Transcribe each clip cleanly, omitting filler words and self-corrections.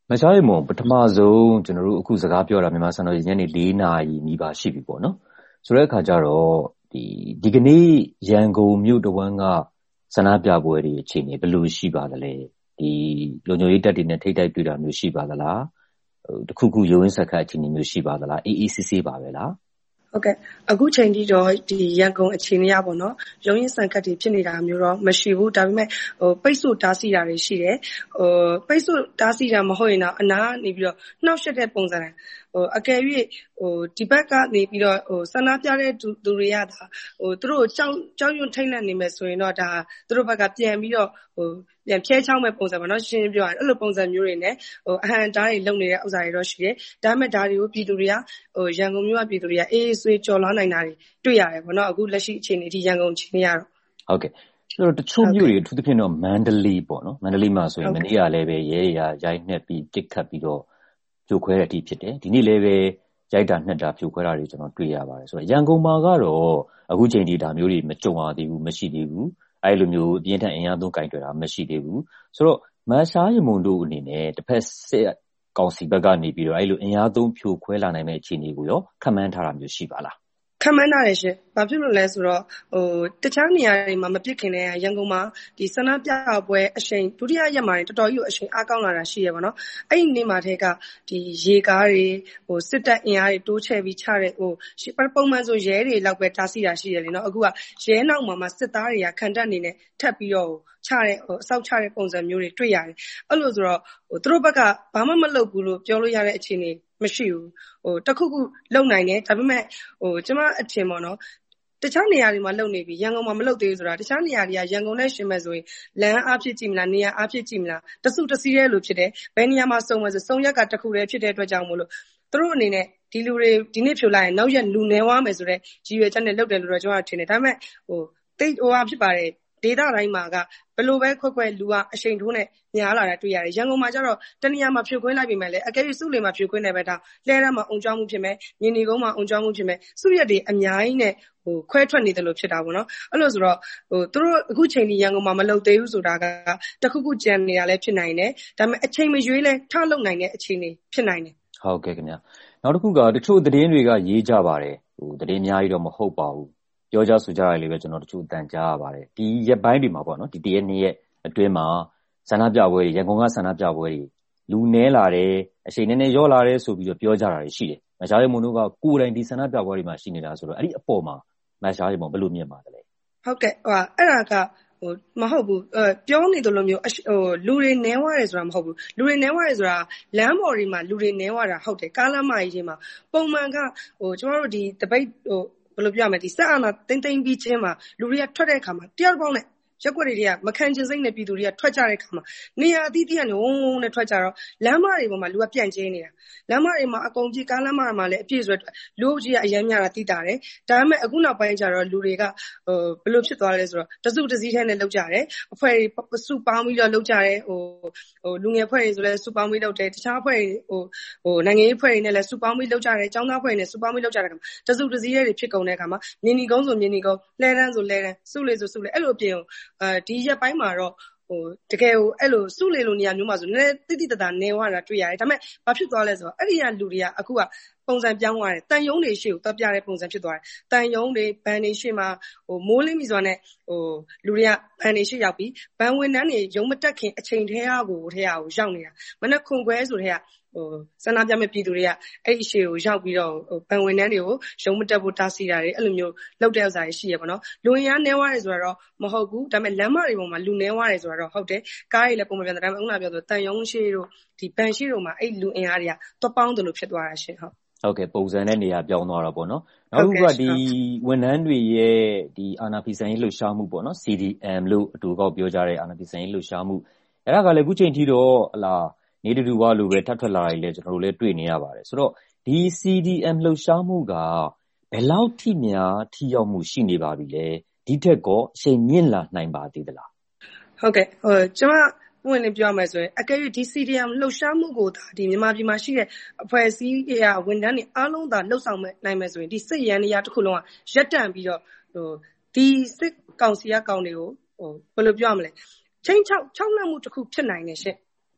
မရှားရမွန်ပထမဆုံးကျွန်တော်တို့အခုစကားပြောတာမြန်မာစံတော်ချိန်ညနေ4 နာရီနီးပါးရှိပြီပေါ့နော်ဆိုတဲ့အခါကျတော့ဒီကနေ့ရန်ကုန်မြို့တဝန်းကဆန္ဒပြပွဲတွေအခြေအနေဘယ်လိုရှိပါသလဲဒီလုံခြုံရေးတပ်တွေနဲ့ထိပ်တိုက်တွေ့တာမျိုးရှိပါသလားတခုခုရုံးဆက်ခတ်အခြေအနေမျိုးရှိပါသလားအေးအေးဆေးဆေးပါပဲလားဟုတ်ကဲ့အခုချိန်ထိတော့ဒီရန်ကုန်အခြေအနေရပေါ့နော်ရုံးရင်ဆန်ကတ်တွေဖြစ်နေတာမျိုးတော့မရှိဘူးဒါပေမဲ့ပိတ်ဆို့တားဆီးတာတွေရှိတယ်ပိတ်ဆို့တားဆီးတာမဟုတ်ရင်တော့အနာကနေပြီးတော့နှောက်ယှက်တဲ့ပုံစံအကယ်၍ဒီဘက်ကနေပြီးတော့ဆန္ဒပြတဲ့သူတွေကဒါသူတို့ကြောက်ရွံ့ထိတ်လန့်နေမယ်ဆိုရင်တော့ဒါသူတို့ဘက်ကပြန်ပြီးတော့ပြန်ဖြဲချောင်းမဲ့ပုံစံပေါ့နော်ရှင်းရှင်းပြောရရင်အဲ့လိုပုံစံမျိုးတွေနဲ့အဟံတားတွေလုပ်နေတဲ့ဥစ္စာတွေတော့ရှိတယ်ဒါပေမဲ့ဒါတွေကိုပြည်သူတွေကရန်ကုန်မြို့ကပြည်သူတွေကအေးဆွေးကြော်လွှားနိုင်တာတွေတွေ့ရတယ်ပေါ့နော်အခုလက်ရှိအခြေအနေဒီရန်ကုန်အခြေအနေရတော့ဟုတ်ကဲ့ဆိုတော့တချို့မြို့တွေအထူးသဖြင့်တော့မန္တလေးပေါ့နော်မန္တလေးမှာဆိုရင်မနေ့ကလည်းပဲရဲရရိုက်နှက်ပြီးတစ်ခတ်ပြီးတော့ဖြိုခွဲတဲ့အထိဖြစ်တယ်ဒီနေ့လည်းပဲရိုက်တာနှက်တာဖြိုခွဲတာတွေကျွန်တော်တွေ့ရပါတယ်ဆိုတော့ရန်ကုန်မှာကတော့အခုချိန်ထိဒါမျိုးတွေမကြုံရသေးဘူးမရှိသေးဘူးအဲ့လိုမျိုးအပြင်းထန်အင်အားသုံးကင်တွယ်တာမရှိသေးဘူးဆိုတော့မရှားရမွန်တို့အနေနဲ့တစ်ဖက်စစ်ကောင်စီဘက်ကနေပြီးတော့အဲ့လိုအင်အားသုံးဖြိုခွဲလာနိုင်မယ့်အခြေအနေကိုရောခန့်မှန်းထားတာမျိုးရှိပါလားခန့်မှန်းရတယ်ရှင်။ဘာဖြစ်လို့လဲဆိုတော့တခြားနေရာတွေမှာမပြစ်ခင်တဲ့ရန်ကုန်မှာဒီဆန္ဒပြပွဲအချိန်ဒုတိယရက်မှာတော်တော်ကြီးအချိန်အားကောင်းလာတာရှိရပါတော့။အဲ့ဒီနေ့မှာတည်းကဒီရေကားတွေစစ်တပ်အင်အားတွေတိုးချဲ့ပြီးချတဲ့ပုံမှန်ဆိုရဲတွေလောက်ပဲတားဆီးတာရှိတယ်လေနော်။အခုကရဲနောက်မှာစစ်သားတွေကခံတပ်အနေနဲ့ထပ်ပြီးတော့ချတဲ့အဆောက်ချတဲ့ပုံစံမျိုးတွေတွေ့ရတယ်။အဲ့လိုဆိုတော့သူတို့ဘက်ကဘာမှမလုပ်ဘူးလို့ပြောလို့ရတဲ့အခြေအနေမရှိဘူးတခုခုလုံနိုင်တယ်ဒါပေမဲ့ကျမအထင်ပေါ့နော်တခြားနေရာတွေမှာလုံနေပြီရန်ကုန်မှာမလုံသေးဘူးဆိုတာတခြားနေရာတွေကရန်ကုန်နဲ့ရှင်မဲ့ဆိုရင်လမ်းအားဖြစ်ကြည့်မလားနေရာအားဖြစ်ကြည့်မလားတစုတစည်းရဲလို့ဖြစ်တယ်ဘယ်နေရာမှာစုံမယ်ဆိုစုံရက်ကတခုတည်းဖြစ်တဲ့အတွက်ကြောင့်မို့လို့သူတို့အနေနဲ့ဒီလူတွေဒီနေ့ဖြိုလိုက်ရင်နောက်ရက်လူနေဝါမယ်ဆိုတော့ရည်ရွယ်ချက်နဲ့လုပ်တယ်လို့တော့ကျွန်တော်ထင်တယ်ဒါပေမဲ့တိတ်ဖြစ်ပါတယ်ဒေသတိုင်းမှာကဘယ်လိုပဲခွက်လူကအရှိန်ထိုးနဲ့များလာတာတွေ့ရတယ်ရန်ကုန်မှာကျတော့တနေရာမှာဖြိုခွင်းလိုက်ပြီမဲ့လေအကယ်၍စုလေမှာဖြိုခွင်းနေပဲဒါလှဲရမ်းမှာအုံကြောင်းမှုဖြစ်မယ်မြင်းဒီကုန်းမှာအုံကြောင်းမှုဖြစ်မယ်စုရက်တွေအများကြီးနဲ့ခွဲထွက်နေတယ်လို့ဖြစ်တာပေါ့နော်အဲ့လိုဆိုတော့သူတို့အခုချိန်ကြီးရန်ကုန်မှာမလုံသေးဘူးဆိုတာကတခုခုကြံနေရလဲဖြစ်နိုင်တယ်ဒါပေမဲ့အချိန်မရွေးလဲထလုံနိုင်တဲ့အခြေအနေဖြစ်နိုင်တယ်ဟုတ်ကဲ့ခင်ဗျာနောက်တစ်ခုကတချို့သတင်းတွေကရေးကြပါတယ်သတင်းအများကြီးတော့မဟုတ်ပါဘူးပြောကြဆိုကြရလေပဲကျွန်တော်တချို့အတန်ကြားရပါတယ်ဒီရက်ပိုင်းတွေမှာပေါ့နော်ဒီတရက်နှစ်ရက်အတွင်းမှာဆန္ဒပြပွဲတွေရန်ကုန်ကဆန္ဒပြပွဲတွေလူနည်းလာတယ်အချိန်နည်းနည်းရောလာတယ်ဆိုပြီးတော့ပြောကြတာတွေရှိတယ်မရှားရမွန်တို့ကကိုယ်တိုင်ဒီဆန္ဒပြပွဲတွေမှာရှိနေတာဆိုတော့အဲ့ဒီအပေါ်မှာမရှားရမွန်ဘယ်လိုမြင်ပါသလဲဟုတ်ကဲ့အဲ့ဒါကမဟုတ်ဘူးပြောနေတယ်လို့မျိုးလူတွေနည်းဝရတယ်ဆိုတာမဟုတ်ဘူးလူတွေနည်းဝရတယ်ဆိုတာလမ်းပေါ်တွေမှာလူတွေနည်းဝတာဟုတ်တယ်ကားလမ်းမကြီးတွေမှာပုံမှန်ကကျွန်တော်တို့ဒီတပိတ်ဘယ်လိုပြောရမလဲဒီစက်အာဏာတိမ့်ပြီးချင်းမှာလူတွေကထွက်တဲ့အခါမှာတယောက်ပေါင်းနဲ့ရက်ွက်တွေကမခံချင်စိတ်နဲ့ပြည်သူတွေကထွက်ကြတဲ့အခါမှာနေရာအသီးသီးကနေဝုန်းဝုန်းနဲ့ထွက်ကြတော့လမ်းမတွေပေါ်မှာလူကပြန့်ကျဲနေတာလမ်းမတွေမှာအကုန်ကြီးကားလမ်းမမှာလည်းအပြည့်ဆိုလူကြီးကအရင်များတာသိတာတယ်ဒါပေမဲ့အခုနောက်ပိုင်းကျတော့လူတွေကဘယ်လိုဖြစ်သွားလဲဆိုတော့တစုတစည်းထဲနဲ့လောက်ကြတယ်အဖွဲ့တွေစုပေါင်းပြီးတော့လောက်ကြတယ်လူငယ်အဖွဲ့တွေဆိုလည်းစုပေါင်းပြီးလောက်တယ်တခြားအဖွဲ့တွေနိုင်ငံရေးအဖွဲ့တွေနဲ့လည်းစုပေါင်းပြီးလောက်ကြတယ်ចောင်းသားအဖွဲ့တွေနဲ့စုပေါင်းပြီးလောက်ကြတဲ့အခါမှာတစုတစည်းတွေဖြစ်ကုန်တဲ့အခါမှာမြင်းဒီကုန်းဆိုမြင်းဒီကုန်းလှဲတန်းဆိုလှဲတန်းစုလေဆိုစုလေအဲ့လိုအပြင်ဒီရက်ပိုင်းမှာတော့တကယ်ကိုအဲ့လိုစုလေလိုနေရာမျိုးမှာဆိုနည်းနည်းတိတိတတ်တာနေဝတာတွေ့ရတယ်ဒါပေမဲ့ဘာဖြစ်သွားလဲဆိုတော့အဲ့ဒီကလူတွေကအခုကပုံစံပြောင်းသွားတယ်တန်ယုံတွေရှေ့ကိုတက်ပြတဲ့ပုံစံဖြစ်သွားတယ်တန်ယုံတွေဘန်တွေရှေ့မှာမိုးလင်းပြီဆိုတာနဲ့လူတွေကဘန်တွေရှေ့ရောက်ပြီးဘန်ဝင်တန်းတွေရုံမတက်ခင်အချိန်ထဲကိုရောက်နေတာမနေ့ခွန်ခွဲဆိုတဲ့ဆန္ဒပြမဲ့ပြည်သူတွေကအဲ့ဒီရှေ့ကိုရောက်ပြီးတော့ဘန်ဝင်တန်းတွေကိုရုံမတက်ဖို့တားဆီးတာတွေအဲ့လိုမျိုးလောက်တဲ့ဥစ္စာတွေရှိရပါတော့လူရင်းနည်းဝတယ်ဆိုတော့မဟုတ်ဘူးဒါပေမဲ့လမ်းမတွေပေါ်မှာလူနည်းဝတယ်ဆိုတော့ဟုတ်တယ်ကားတွေလည်းပုံမှန်ပြန်တယ်ဒါပေမဲ့အခုနပြောဆိုတန်ယုံရှေ့တို့ဒီဘန်ရှေ့တို့မှာအဲ့လူအင်အားတွေကတွပေါင်းတယ်လို့ဖြစ်သွားတာရှင်ဟုတ်ကဲ့ပုံစံနဲ့နေရာပြောင်းသွားတာပေါ့နော်နောက်တစ်ခုကဒီဝန်ထမ်းတွေရဲ့ဒီအာဏာဖီဆန်ရေးလှုပ်ရှားမှုပေါ့နော် CDM လို့အတူကောက်ပြောကြတဲ့အာဏာဖီဆန်ရေးလှုပ်ရှားမှုအဲ့ဒါကလည်းအခုချိန်ထိတော့နေတူဝါလိုပဲထပ်ထွက်လာတယ်လေကျွန်တော်တို့လည်းတွေ့နေရပါတယ်ဆိုတော့ဒီ CDM လှုပ်ရှားမှုကဘယ်လောက်ထိများထိရောက်မှုရှိနေပါပြီလဲဒီထက်ကောအချိန်မြင့်လာနိုင်ပါသေးသလားဟုတ်ကဲ့ကျွန်မဝင်နေပြောမယ်ဆိုရင်အကယ်၍ဒီ CDM လှုပ်ရှားမှုကိုဒီမြန်မာပြည်မှာရှိတဲ့အဖွဲ့အစည်းတွေဝန်ထမ်းတွေအားလုံးသာလှုပ်ဆောင်နိုင်မယ်ဆိုရင်ဒီစစ်ရန်နေရာတစ်ခုလုံးကရက်တန့်ပြီးတော့ဒီစစ်ကောင်စီကကောင်တွေကိုဘယ်လိုပြောရမလဲချင်းချောက်လန့်မှုတစ်ခုဖြစ်နိုင်တယ်ရှင့်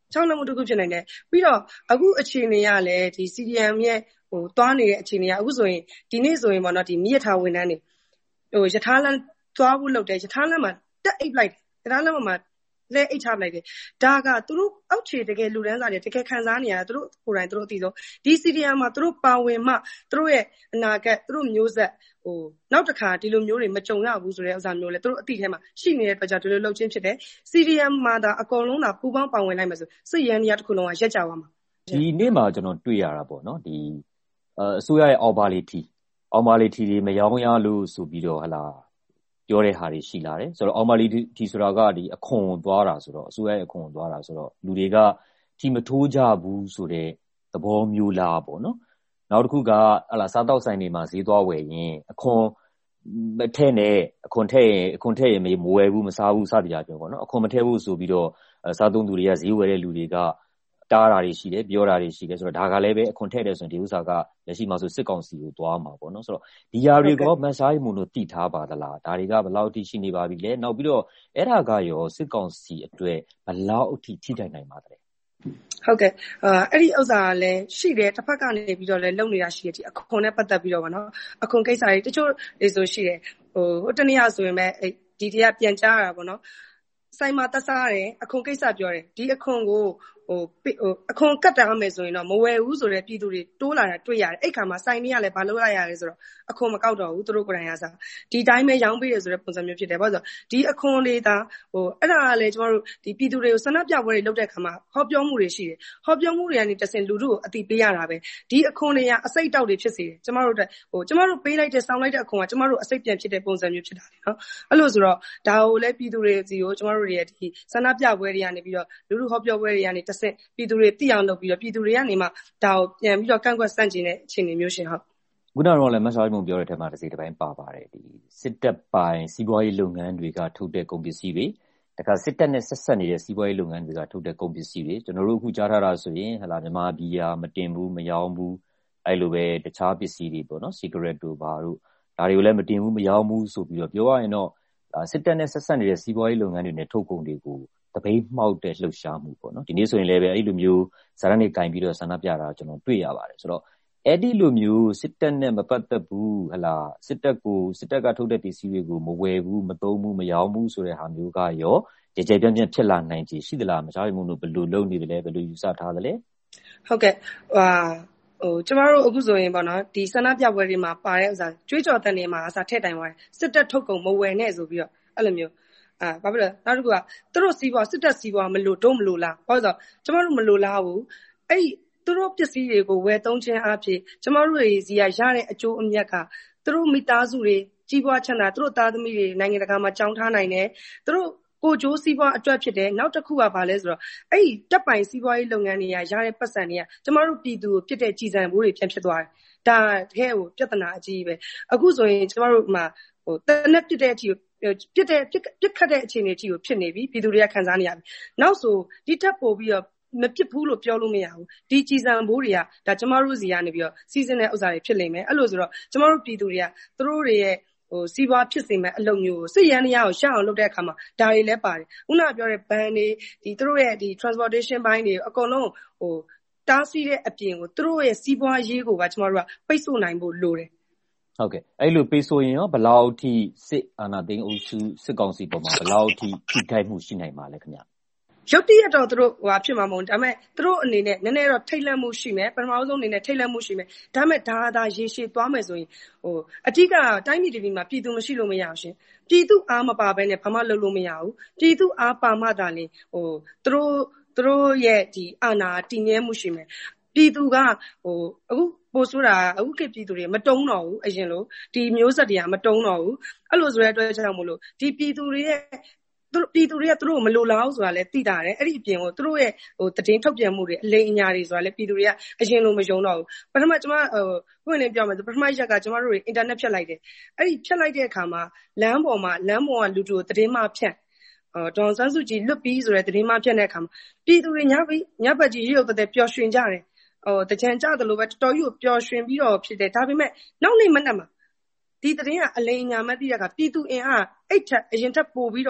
ချောင်းနှမှုတစ်ခုဖြစ်နိုင်တယ်ပြီးတော့အခုအခြေအနေရလဲဒီ CDM ရဲ့သွားနေတဲ့အခြေအနေကအခုဆိုရင်ဒီနေ့ဆိုရင်ပေါ့နော်ဒီမိရထားဝန်ထမ်းတွေရထားလမ်းသွားဖို့လုပ်တယ်ရထားလမ်းမှာတက်အိတ်လိုက်ရထားလမ်းမှာလဲအိတ်ချလိုက်တယ်ဒါကသူတို့အောက်ခြေတကယ်လူတန်းစားတွေတကယ်ခံစားနေရတာသူတို့ကိုယ်တိုင်သူတို့အသိဆုံးဒီ CDM မှာသူတို့ပါဝင်မှသူတို့ရဲ့အနာဂတ်သူတို့မျိုးဆက်နောက်တစ်ခါဒီလိုမျိုးတွေမကြုံရဘူးဆိုတဲ့ဥစ္စာမျိုးလဲသူတို့အသိထဲမှာရှိနေတဲ့အတွက်ကြောင့်ဒီလိုလုပ်ချင်းဖြစ်တယ် CDM မှာဒါအကုန်လုံးသာပူပေါင်းပါဝင်လိုက်မယ်ဆိုစစ်ရန်နေရာတစ်ခုလုံးကရက်ကြသွားမှာဒီနေ့မှာကျွန်တော်တွေ့ရတာပေါ့နော်ဒီအစိုးရရဲ့အော်ဘာလီတီတွေမရောင်းရလို့ဆိုပြီးတော့ဟလာပြောတဲ့ဟာတွေရှိလာတယ်ဆိုတော့အော်မာလီတီဆိုတာကဒီအခွန်သွားတာဆိုတော့အစိုးရရဲ့အခွန်သွားတာဆိုတော့လူတွေကထီမထိုးကြဘူးဆိုတဲ့သဘောမျိုးလားပေါ့နော်နောက်တစ်ခုကဟလာစားတောက်ဆိုင်တွေမှာဈေးသွားဝယ်ရင်အခွန်မထည့်နဲ့အခွန်ထည့်ရင်မဝယ်ဘူးမစားဘူးစသည်အပြောပေါ့နော်အခွန်မထည့်ဘူးဆိုပြီးတော့စားသုံးသူတွေကဈေးဝယ်တဲ့လူတွေကတားတာတွေရှိတယ်ပြောတာတွေရှိတယ်ဆိုတော့ဒါကလည်းပဲအခွန်ထည့်တယ်ဆိုရင်ဒီဥစ္စာကလက်ရှိမှာဆိုစစ်ကောင်စီကိုသွားမှာပေါ့နော်ဆိုတော့ဒီຢာတွေကမဆားရီမွန်တို့တည်ထားပါသလားဒါတွေကဘယ်လောက်အထိရှိနေပါပြီလဲနောက်ပြီးတော့အဲ့ဒါကရောစစ်ကောင်စီအတွက်ဘယ်လောက်အထိထိထိုက်နိုင်ပါသလဲဟုတ်ကဲ့အဲ့ဒီဥစ္စာကလည်းရှိတယ်တစ်ဖက်ကနေပြီးတော့လည်းလုပ်နေတာရှိတယ်ဒီအခွန်နဲ့ပတ်သက်ပြီးတော့ဗောနော်အခွန်ကိစ္စတွေတချို့တွေဆိုရှိတယ်ဟိုတနေ့ဆိုရင်ပဲဒီတည်းကပြန်ကြားရတာဗောနော်ဆိုင်မှာတက်စားတယ်အခွန်ကိစ္စပြောတယ်ဒီအခွန်ကိုအခွန်ကတ်တာမယ်ဆိုရင်တော့မဝယ်ဘူးဆိုတဲ့ပြည်သူတွေတိုးလာတာတွေ့ရတယ်အဲ့ခါမှာဆိုင်တွေကလည်းဘာလုပ်လိုက်ရလဲဆိုတော့အခွန်မကောက်တော့ဘူးသူတို့ကိုယ်တိုင်ကစားဒီတိုင်းပဲရောင်းပေးတယ်ဆိုတဲ့ပုံစံမျိုးဖြစ်တယ်ဘာလို့ဆိုဒီအခွန်လေးဒါအဲ့ဒါကလည်းကျွန်တော်တို့ဒီပြည်သူတွေကိုဆန္ဒပြပွဲတွေလုပ်တဲ့ခါမှာဟောပြောမှုတွေရှိတယ်ဟောပြောမှုတွေကနေတဆင့်လူထုကိုအတိပေးရတာပဲဒီအခွန်တွေကအစိတ်တောက်တွေဖြစ်စေတယ်ကျွန်တော်တို့ကျွန်တော်တို့ပေးလိုက်တဲ့စောင်းလိုက်တဲ့အခွန်ကကျွန်တော်တို့အစိတ်ပြန်ဖြစ်တဲ့ပုံစံမျိုးဖြစ်တာလေနော်အဲ့လိုဆိုတော့ဒါကိုလည်းပြည်သူတွေစီကိုကျွန်တော်တို့ရဲ့ဒီဆန္ဒပြပွဲတွေကနေပြီးတော့လူထုဟောပြောပွဲတွေကနေတဆင့်ပြည်သူတွေသိအောင်လုပ်ပြီးတော့ပြည်သူတွေကနေမှဒါကိုပြန်ပြီးတော့ကန့်ကွက်ဆန့်ကျင်တဲ့အခြေအနေမျိုးရှင်ဟုတ်ခုနကတော့လည်းမဆားရီမုံပြောတဲ့ထဲမှာတစ်စိတ်တစ်ပိုင်းပါပါတယ်ဒီစစ်တပ်ပိုင်းစီးပွားရေးလုပ်ငန်းတွေကထုတ်တဲ့ကုန်ပစ္စည်းတွေတခါစစ်တပ်နဲ့ဆက်ဆက်နေတဲ့စီးပွားရေးလုပ်ငန်းတွေကထုတ်တဲ့ကုန်ပစ္စည်းတွေကျွန်တော်တို့အခုကြားထားတာဆိုရင်ဟလာမြန်မာပြည်ယာမတင်ဘူးမရောင်းဘူးအဲ့လိုပဲတခြားပစ္စည်းတွေပေါ့နော် cigarette တို့ဘာတို့ဒါတွေကိုလည်းမတင်ဘူးမရောင်းဘူးဆိုပြီးတော့ပြောရရင်တော့စစ်တပ်နဲ့ဆက်ဆက်နေတဲ့စီးပွားရေးလုပ်ငန်းတွေနဲ့ထုတ်ကုန်တွေကိုတပိတ်မှောက်တဲ့လှုပ်ရှားမှုပေါ့နော်ဒီနေ့ဆိုရင်လည်းပဲအဲ့လိုမျိုးဇာတ်နေကင်ပြီးတော့ဆန္ဒပြတာကျွန်တော်တွေ့ရပါတယ်ဆိုတော့အဲ့ဒီလိုမျိုးစစ်တပ်နဲ့မပတ်သက်ဘူးဟလာစစ်တပ်ကထုတ်တဲ့ပစ္စည်းတွေကိုမဝယ်ဘူးမသုံးဘူးမရောင်းဘူးဆိုတဲ့ဟာမျိုးကရောကြကြပြန့်ပြန့်ဖြစ်လာနိုင်ခြေရှိသလားမဆားရီမုံတို့ဘယ်လိုလုပ်နေတယ်လဲဘယ်လိုယူဆထားသလဲဟုတ်ကဲ့ကျမတို့အခုဆိုရင်ပေါ့နော်ဒီဆန္ဒပြပွဲတွေမှာပါတဲ့ဥစ္စာကြွေးကြော်တန်တွေမှာအစားထည့်တိုင်သွားတယ်စစ်တပ်ထုတ်ကုန်မဝယ်နဲ့ဆိုပြီးတော့အဲ့လိုမျိုးဘာဖြစ်လဲနောက်တစ်ခုကသူတို့စီးပွားစစ်တပ်စီးပွားမလို့တော့မလို့လားဘာလို့ဆိုကျမတို့မလို့လားဘူးအဲ့သူတို့ပစ္စည်းတွေကိုဝယ်သုံးခြင်းအဖြစ်ကျမတို့တွေစီကရတဲ့အကျိုးအမြတ်ကသူတို့မိသားစုတွေကြီးပွားချမ်းသာသူတို့သားသမီးတွေနိုင်ငံတကာမှာကြောင်းထားနိုင်တယ်သူတို့ကိုကျိုးစီးပွားအတွက်ဖြစ်တယ်နောက်တစ်ခုကဘာလဲဆိုတော့အဲ့တပ်ပိုင်စီးပွားရေးလုပ်ငန်းတွေကရတဲ့ပတ်စံတွေကကျမတို့ပြည်သူကိုပြစ်တဲ့ကြည်စံဘိုးတွေပြန်ဖြစ်သွားတယ်ဒါတကယ်ကိုပြဿနာအကြီးပဲအခုဆိုရင်ကျမတို့မှာတနက်ပြစ်တဲ့အထိပြစ်ခတ်တဲ့အခြေအနေအထိကိုဖြစ်နေပြီပြည်သူတွေကခံစားနေရပြီနောက်ဆိုဒီထက်ပိုပြီးတော့မပြစ်ဘူးလို့ပြောလို့မရဘူးဒီကြည်စံဘိုးတွေကဒါကျမတို့စီကနေပြီးတော့စီစဉ်တဲ့ဥစ္စာတွေဖြစ်လိမ့်မယ်အဲ့လိုဆိုတော့ကျမတို့ပြည်သူတွေကသူတို့တွေရဲ့စီးပွားဖြစ်စေမဲ့အလုပ်မျိုးကိုစစ်ရန်နေရကိုရှောက်အောင်လုပ်တဲ့အခါမှာဒါတွေလည်းပါတယ်ခုနကပြောတဲ့ဘန်တွေဒီသူတို့ရဲ့ဒီ transportation ဘိုင်းတွေအကုန်လုံးတားဆီးတဲ့အပြင်ကိုသူတို့ရဲ့စီးပွားရေးကိုပါကျမတို့ကပိတ်ဆို့နိုင်ဖို့လိုတယ်ဟုတ်ကဲ့အဲ့လိုပိတ်ဆို့ရင်ရောဘယ်လောက်ထိစစ်အာဏာသိမ်းအုပ်စုစစ်ကောင်စီပေါ်မှာဘယ်လောက်ထိထိခိုက်မှုရှိနိုင်ပါလဲခင်ဗျရုတ်တရက်တော့သူတို့ဖြစ်မှာမဟုတ်ဒါပေမဲ့သူတို့အနေနဲ့နည်းနည်းတော့ထိတ်လန့်မှုရှိမယ်ပထမဆုံးအနေနဲ့ထိတ်လန့်မှုရှိမယ်ဒါပေမဲ့ဒါရေရှည်သွားမယ်ဆိုရင်အဓိကတိုင်းပြည်ပြည်မှာပြည်သူမရှိလို့မရအောင်ရှင်ပြည်သူအားမပါဘဲနဲ့ဘာမှလုပ်လို့မရဘူးပြည်သူအားပါမှသာလျှင်သူတို့ရဲ့ဒီအာဏာတည်မြဲမှုရှိမယ်ပြည်သူကအခုပို့ဆိုတာအခုခေတ်ပြည်သူတွေမတုံးတော့ဘူးအရင်လိုဒီမျိုးဆက်တွေကမတုံးတော့ဘူးအဲ့လိုဆိုတဲ့အတွက်ကြောင့်မို့လို့ဒီပြည်သူတွေကသူတို့မလိုလားဘူးဆိုတာလည်းသိတာတယ်အဲ့ဒီအပြင်ကိုသူတို့ရဲ့သတင်းထုတ်ပြန်မှုတွေအလိမ်အညာတွေဆိုတာလည်းပြည်သူတွေကအရင်လိုမယုံတော့ဘူးပထမကျွန်မဖွင့်နေပြောမယ်ဆိုပထမရက်ကကျွန်မတို့တွေအင်တာနက်ဖြတ်လိုက်တယ်အဲ့ဒီဖြတ်လိုက်တဲ့အခါမှာလမ်းပေါ်ကလူတို့သတင်းမှဖြတ်ဒေါ်စန်းစုကြည်လွတ်ပြီးဆိုတဲ့သတင်းမှဖြတ်တဲ့အခါမှာပြည်သူတွေညဘက်ကြီးရုပ်သက်ပျော်ရွှင်ကြတယ်တကြံကြတယ်လို့ပဲတော်တော်ကြီးကိုပျော်ရွှင်ပြီးတော့ဖြစ်တယ်ဒါပေမဲ့နောက်နေ့မနက်မှာဒီသတင်းကအလိမ်အညာမှသိတဲ့အခါပြည်သူအင်အားအဲ့ထက်အရင်ထက်ပိုပြီးတော့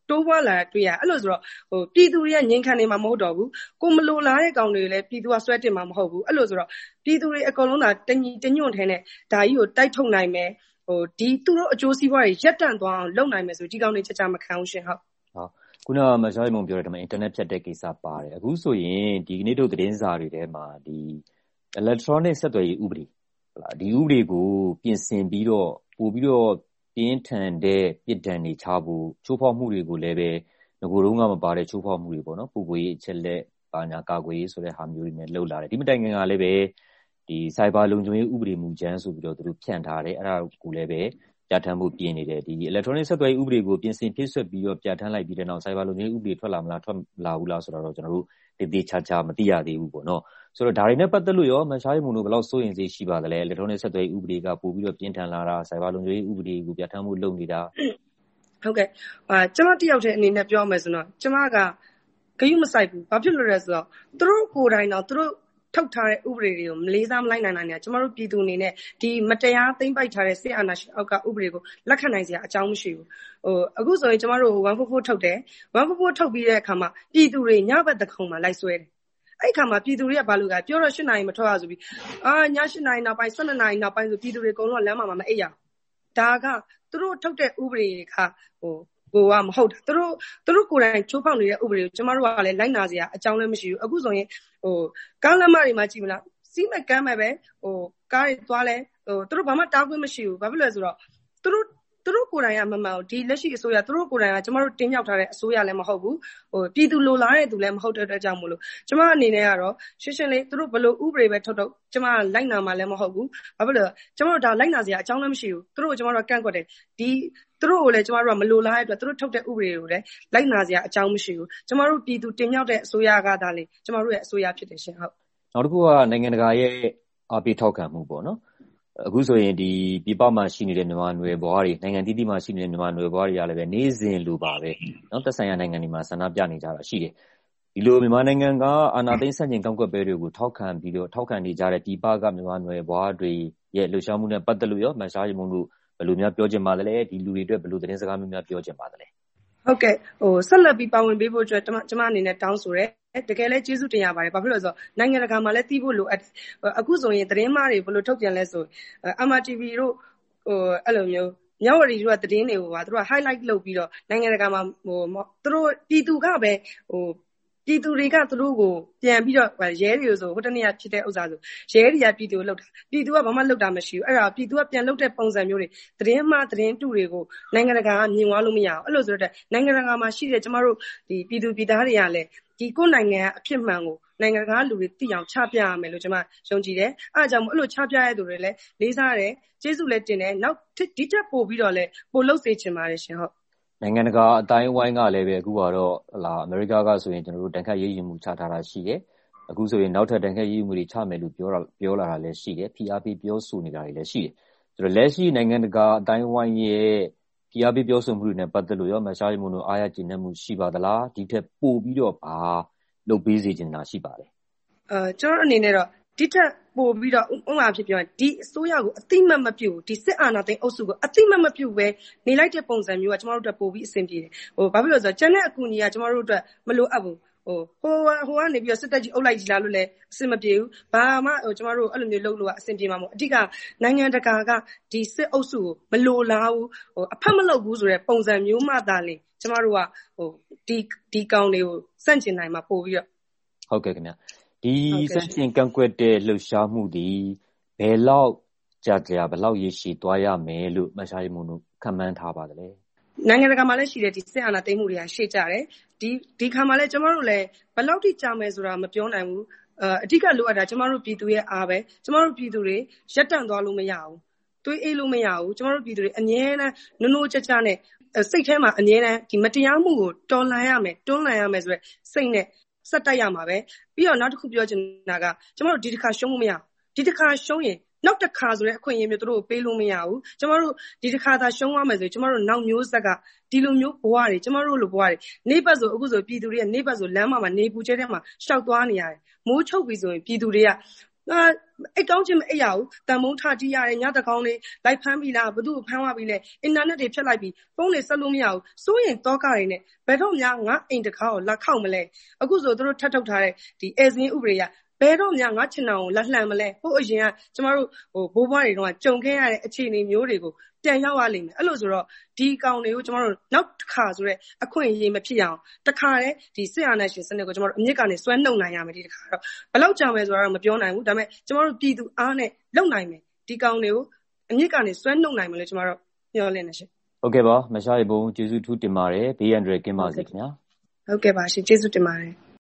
တိုးပွားလာတွေ့ရအဲ့လိုဆိုတော့ပြည်သူတွေကငြိမ်ခံနေမှာမဟုတ်တော့ဘူးကိုမလိုလားတဲ့ကောင်တွေလည်းပြည်သူကဆွဲတင်မှာမဟုတ်ဘူးအဲ့လိုဆိုတော့ပြည်သူတွေအကုန်လုံးသာတညွန့်ထဲနဲ့ဒါကြီးကိုတိုက်ထုတ်နိုင်မယ်ဒီသူတို့အကျိုးစီးပွားတွေရပ်တန့်သွားအောင်လုပ်နိုင်မယ်ဆိုဒီကောင်တွေကြမခံဘူးရှင်ဟုတ်ခုနမရှားမုံပြောတဲ့မှာအင်တာနက်ဖြတ်တဲ့ကိစ္စပါတယ်အခုဆိုရင်ဒီနေ့တို့သတင်းစာတွေထဲမှာဒီ electronic ဆက်သွယ်ရေးဥပဒေဒီဥပဒေကိုပြင်ဆင်ပြီးတော့ပို့ပြီးတော့ပြင်းထန်တဲ့ပြစ်ဒဏ်တွေချဖို့ချိုးဖောက်မှုတွေကိုလည်းပဲငကိုယ်တော့မပါတဲ့ချိုးဖောက်မှုတွေပေါ့နော်ပုဂ္ဂိုလ်ရေးအချက်လက်ပါညာကာကွယ်ရေးဆိုတဲ့ဟာမျိုးတွေနဲ့လှုပ်လာတယ်ဒီမတိုင်ခင်ကလည်းပဲဒီစိုက်ဘာလုံခြုံရေးဥပဒေမူကြမ်းဆိုပြီးတော့သူတို့ဖြန့်ထားတယ်အဲ့ဒါကိုလည်းပဲပြဋ္ဌာန်းမှုပြင်နေတယ်ဒီ electronic ဆက်သွယ်ရေးဥပဒေကိုပြင်ဆင်ဖြည့်ဆွတ်ပြီးတော့ပြဋ္ဌာန်းလိုက်ပြီးတဲ့နောက်စိုက်ဘာလုံခြုံရေးဥပဒေထွက်လာမလားထွက်လာဘူးလားဆိုတော့ကျွန်တော်တို့တေးချာမသိရသေးဘူးပေါ့နော်ဆိုတော့ဒါတွေနဲ့ပတ်သက်လို့ရောမရှားရမှုတို့ဘယ်လောက်စိုးရင်စိတ်ရှိပါသလဲ electronic ဆက်သွယ်ရေးဥပဒေကပို့ပြီးတော့ပြင်းထန်လာတာစိုက်ဘာလုံခြုံရေးဥပဒေကိုပြဋ္ဌာန်းမှုလုပ်နေတာဟုတ်ကဲ့ကျွန်မတယောက်တည်းအနေနဲ့ပြောမယ်ဆိုတော့ကျွန်မကဂရုမစိုက်ဘူးဘာဖြစ်လို့လဲဆိုတော့သူတို့ကိုယ်တိုင်တော့သူတို့ထုတ်ထားတဲ့ဥပဒေတွေကိုမလေးစားမလိုက်နိုင်တာကျွန်တော်တို့ပြည်သူအနေနဲ့ဒီမတရားသိမ်းပိုက်ထားတဲ့စစ်အာဏာရှင်အောက်ကဥပဒေကိုလက်ခံနိုင်စရာအကြောင်းမရှိဘူးအခုဆိုရင်ကျွန်တော်တို့144ထုတ်တယ်144ထုတ်ပြီးတဲ့အခါမှာပြည်သူတွေညဘက်တခုံမှာလိုက်ဆွဲတယ်အဲ့ခါမှာပြည်သူတွေကဘာလို့ကပြောတော့8နာရီမထွက်ရဆိုပြီးည8နာရီနောက်ပိုင်း12နာရီနောက်ပိုင်းဆိုပြည်သူတွေအကုန်လုံးလမ်းမှာမအိပ်ရဒါကသူတို့ထုတ်တဲ့ဥပဒေကကိုကမဟုတ်တာသူတို့ကိုယ်တိုင်ချိုးဖောက်နေတဲ့ဥပဒေကိုကျမတို့ကလည်းလိုက်နာစရာအကြောင်းလည်းမရှိဘူးအခုဆိုရင်ကားလမ်းမတွေမှာကြည့်မလားစီးမဲ့ကမ်းမဲ့ပဲကားတွေသွားလဲသူတို့ဘာမှတားခွင့်မရှိဘူးဘာဖြစ်လဲဆိုတော့သူတို့ကိုယ်တိုင်ကမမှန်ဘူးဒီလက်ရှိအစိုးရသူတို့ကိုယ်တိုင်ကကျမတို့တင်းမြောက်ထားတဲ့အစိုးရလည်းမဟုတ်ဘူးပြည်သူလိုလားတဲ့သူလည်းမဟုတ်တဲ့အတွက်ကြောင့်မို့လို့ကျမအနေနဲ့ကတော့ရှင်းရှင်းလေးသူတို့ဘလို့ဥပဒေပဲထုတ်ကျမလိုက်နာမှာလည်းမဟုတ်ဘူးဘာဖြစ်လဲကျမတို့ဒါလိုက်နာစရာအကြောင်းလည်းမရှိဘူးသူတို့ကျမတို့ကန့်ကွက်တယ်ဒီသူတို့ကိုလည်းကျမတို့ကမလိုလားတဲ့အတွက်သူတို့ထုတ်တဲ့ဥပဒေတွေကိုလည်းလိုက်နာစရာအကြောင်းမရှိဘူးကျမတို့ပြည်သူတင်မြောက်တဲ့အစိုးရကသာလေကျမတို့ရဲ့အစိုးရဖြစ်တယ်ရှင်ဟုတ်နောက်တစ်ခုကနိုင်ငံတကာရဲ့အားပေးထောက်ခံမှုပေါ့နော်အခုဆိုရင်ဒီပြည်ပမှာရှိနေတဲ့မြန်မာနွယ်ဘွားတွေနိုင်ငံတည်တည်မှာရှိနေတဲ့မြန်မာနွယ်ဘွားတွေကလည်းပဲနေ့စဉ်လိုပါပဲနော်သက်ဆိုင်ရာနိုင်ငံတွေမှာဆန္ဒပြနေကြတာရှိတယ်ဒီလိုမြန်မာနိုင်ငံကအာဏာသိမ်းဆန့်ကျင်ကန့်ကွက်ပွဲတွေကိုထောက်ခံပြီးတော့ထောက်ခံနေကြတဲ့ပြည်ပကမြန်မာနွယ်ဘွားတွေရဲ့လှုပ်ရှားမှုနဲ့ပတ်သက်လို့ရောမရှားရီမုံတို့ဘယ်လိုများပြောချင်ပါသလဲဒီလူတွေအတွက်ဘယ်လိုသတင်းစကားမျိုးများပြောချင်ပါသလဲဟုတ်ကဲ့ဆက်လက်ပြီးပါဝင်ပေးဖို့အတွက်ကျမအနေနဲ့တောင်းဆိုတယ်တကယ်လည်းကျေးဇူးတင်ရပါတယ်ဘာဖြစ်လို့လဲဆိုတော့နိုင်ငံတကာမှာလည်းသိဖို့လိုအပ်တယ်အခုဆိုရင်သတင်းမှားတွေဘယ်လိုထုတ်ပြန်လဲဆို MRTV တို့အဲ့လိုမျိုးညဝရီတို့ကသတင်းတွေကိုပါသူတို့က highlight လုပ်ပြီးတော့နိုင်ငံတကာမှာသူတို့ပြည်သူကပဲပြည်သူတွေကသူတို့ကိုပြန်ပြီးတော့ရဲတွေကိုဆိုဟိုတနေ့ကဖြစ်တဲ့ဥစ္စာဆိုရဲတွေကပြည်သူကိုလှုပ်တာပြည်သူကဘာမှလှုပ်တာမရှိဘူးအဲ့ဒါပြည်သူကပြန်လှုပ်တဲ့ပုံစံမျိုးတွေသတင်းမှားသတင်းတုတွေကိုနိုင်ငံတကာကမြင်သွားလို့မရအောင်အဲ့လိုဆိုတော့နိုင်ငံတကာမှာရှိတဲ့ကျမတို့ဒီပြည်သူပြည်သားတွေကလည်းဒီကိုယ်နိုင်ငံကအဖြစ်မှန်ကိုနိုင်ငံတကာလူတွေသိအောင်ချပြရမယ်လို့ကျွန်မယုံကြည်တယ်အဲ့ဒါကြောင့်အဲ့လိုချပြရတဲ့သူတွေလည်းလေးစားတယ်ကျေးဇူးလည်းတင်တယ်နောက်ဒီထက်ပိုပြီးတော့လည်းပိုလှုပ်စေချင်ပါတယ်ရှင်ဟုတ်နိုင်ငံတကာအတိုင်းအဝိုင်းကလည်းပဲအခုကတော့အမေရိကကဆိုရင်ကျွန်တော်တို့တန်ခတ်ရေးယူမှုချထားတာရှိတယ်အခုဆိုရင်နောက်ထပ်တန်ခတ်ရေးယူမှုတွေချမယ်လို့ပြောလာတာလည်းရှိတယ်ဖိအားပေးပြောဆိုနေတာတွေလည်းရှိတယ်ဆိုတော့လက်ရှိနိုင်ငံတကာအတိုင်းအဝိုင်းရဲ့ဖိအားပေးပြောဆိုမှုတွေနဲ့ပတ်သက်လို့ရောမရှားရီမုံတို့အားရကျေနပ်မှုရှိပါသလားဒီထက်ပိုပြီးတော့ဘာလုပ်ပေးစေချင်တာရှိပါလဲကျွန်တော်အနေနဲ့တော့ဒီထက်ပိုပြီးတော့ဥပမာဖြစ်ပြောရင်ဒီအစိုးရကိုအသိမှတ်မပြုဒီစစ်အာဏာသိမ်းအုပ်စုကိုအသိမှတ်မပြုပဲနေလိုက်တဲ့ပုံစံမျိုးကကျွန်တော်တို့အတွက်ပိုပြီးအဆင်ပြေတယ်ဘာဖြစ်လို့လဲဆိုတော့ကျန်တဲ့အကူအညီကကျွန်တော်တို့အတွက်မလိုအပ်ဘူးဟိုကနေပြီးတော့စစ်တပ်ကြီးအုပ်လိုက်ကြီးလာလို့လည်းအဆင်မပြေဘူးဘာမှကျွန်တော်တို့အဲ့လိုမျိုးလုပ်လို့ကအဆင်ပြေမှာမဟုတ်အဓိကနိုင်ငံတကာကဒီစစ်အုပ်စုကိုမလိုလားဘူးအဖက်မလုပ်ဘူးဆိုတဲ့ပုံစံမျိုးမှသာလေကျွန်တော်တို့ကဒီကောင်တွေကိုစန့်ကျင်နိုင်မှာပို့ပြီးတော့ဟုတ်ကဲ့ခင်ဗျာဒီစန့်ကျင်ကန့်ကွက်တဲ့လှုပ်ရှားမှုဒီဘယ်လောက်ကြာဘယ်လောက်ရရှိသွားရမယ်လို့မရှားရီမုံတို့ခန့်မှန်းထားပါသလဲနိုင်ငံတကာမှာလည်းရှိတယ်ဒီစစ်အာဏာသိမ်းမှုတွေကရှေ့ကြတယ်ဒီခါမှာလည်းကျမတို့လည်းဘယ်လောက်ထိကြာမယ်ဆိုတာမပြောနိုင်ဘူးအဓိကလိုအပ်တာကျမတို့ပြည်သူရဲ့အားပဲကျမတို့ပြည်သူတွေရပ်တန့်သွားလို့မရဘူးတွေးအေးလို့မရဘူးကျမတို့ပြည်သူတွေအမြဲတမ်းနိုးကြနဲ့စိတ်ထဲမှာအမြဲတမ်းဒီမတရားမှုကိုတော်လှန်ရမယ်တွန်းလှန်ရမယ်ဆိုတဲ့စိတ်နဲ့စက်တိုက်ရမှာပဲပြီးတော့နောက်တစ်ခုပြောချင်တာကကျမတို့ဒီတစ်ခါရှုံးလို့မရဘူးဒီတစ်ခါရှုံးရင်နောက်တစ်ခါဆိုတဲ့အခွင့်အရေးမျိုးတို့ကိုပေးလို့မရဘူးကျမတို့ဒီတစ်ခါသာရှုံးရမယ်ဆိုရင်ကျမတို့နောက်မျိုးဆက်ကဒီလိုမျိုးဘဝတွေကျမတို့လိုဘဝတွေနေပတ်ဆိုအခုဆိုပြည်သူတွေကနေပတ်ဆိုလမ်းမှာနေပူကျဲထဲမှာရှောက်သွားနေရတယ်မိုးချုပ်ပြီဆိုရင်ပြည်သူတွေကအိတ်ကောင်းချင်းမအိတ်ရဘူးတန်မုံထတီးရတယ်ညတကောင်းလေးလိုက်ဖမ်းပြီလားဘသူ့ကိုဖမ်းသွားပြီလဲအင်တာနက်တွေဖြတ်လိုက်ပြီဖုန်းတွေဆက်လို့မရဘူးစိုးရင်တောကတွေနဲ့ဘယ်တော့မှငါအိမ်တကားကိုလက်ခောက်မလဲအခုဆိုသူတို့ထပ်ထုတ်ထားတဲ့ဒီအဲဇင်းဥပဒေကဘယ်တော့မှငါချင်တာကိုလက်လှမ်းမလဲဟိုအရင်ကကျမတို့ဘိုးဘွားတွေတော့ကြုံခဲ့ရတဲ့အခြေအနေမျိုးတွေကိုပြန်ရောက်ရလိမ့်မယ်အဲ့လိုဆိုတော့ဒီကောင်တွေကိုကျမတို့နောက်တစ်ခါဆိုတော့အခွင့်အရေးမဖြစ်အောင်တစ်ခါတည်းဒီစစ်အာဏာရှင်စနစ်ကိုကျမတို့အမြင့်ကနေဆွဲနှုတ်နိုင်ရမယ်ဒီတစ်ခါတော့ဘယ်လောက်ကြာမယ်ဆိုတာတော့မပြောနိုင်ဘူးဒါပေမဲ့ကျမတို့ပြည်သူအားနဲ့လုပ်နိုင်မယ်ဒီကောင်တွေကိုအမြင့်ကနေဆွဲနှုတ်နိုင်မယ်လို့ကျမတို့ပြောလင်းနေရှင်ဟုတ်ကဲ့ပါမရှားရေဘုံကျေးဇူးထူးတင်ပါတယ်ဘေးရန်တွေကင်းပါစေခင်ဗျာဟုတ်ကဲ့ပါရှင်ကျေးဇူးတင်ပါတယ်